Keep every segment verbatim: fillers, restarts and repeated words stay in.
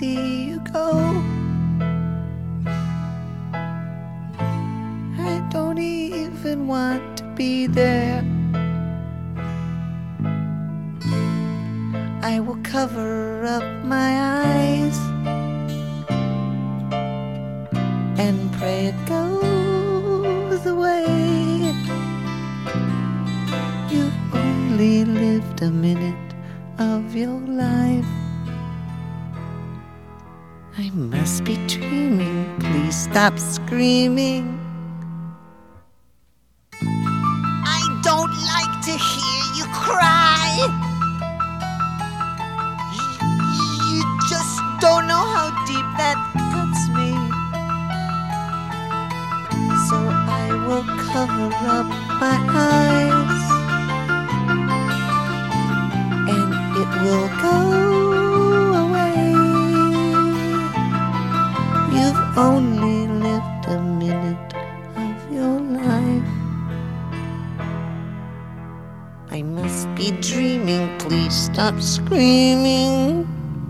see you go. I don't even want to be there. I will cover up my eyes and pray it goes away. You've only lived a minute of your life. I must be dreaming. Please stop screaming. I don't like to hear you cry. You just don't know how deep that cuts me. So I will cover up my eyes and it will go away. You've only lived a minute of your life. I must be dreaming. Please stop screaming.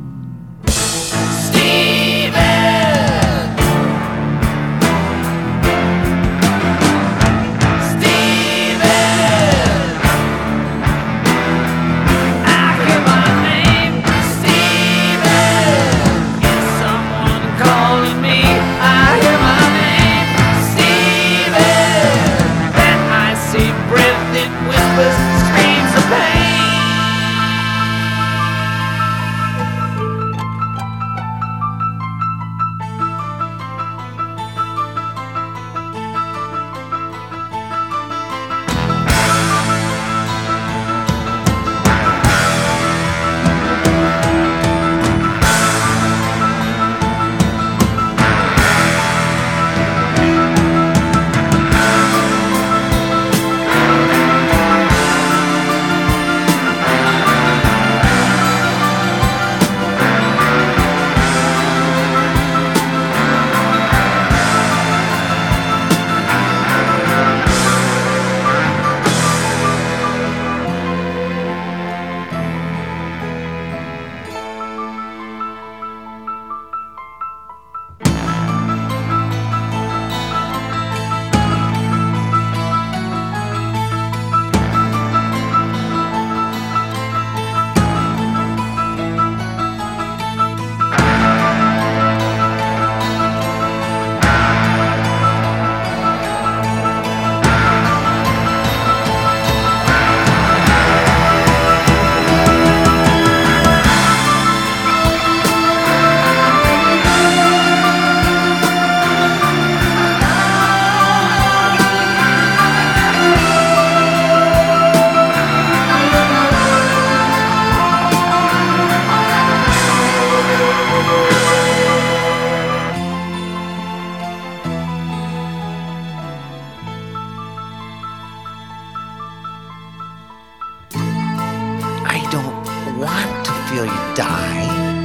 I don't want to feel you die.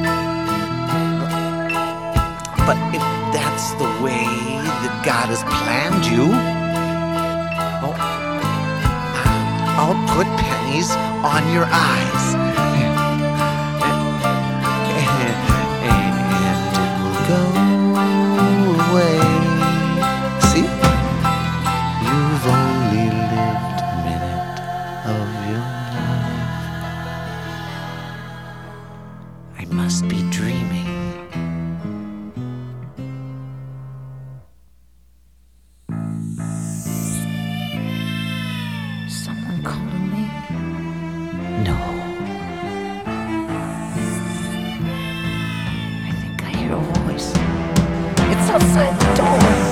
But if that's the way that God has planned you, well, I'll put pennies on your eyes. And it will go away. See? You've only lived a minute of your life. I must be dreaming. Someone calling me? No. I think I hear a voice. It's outside the door.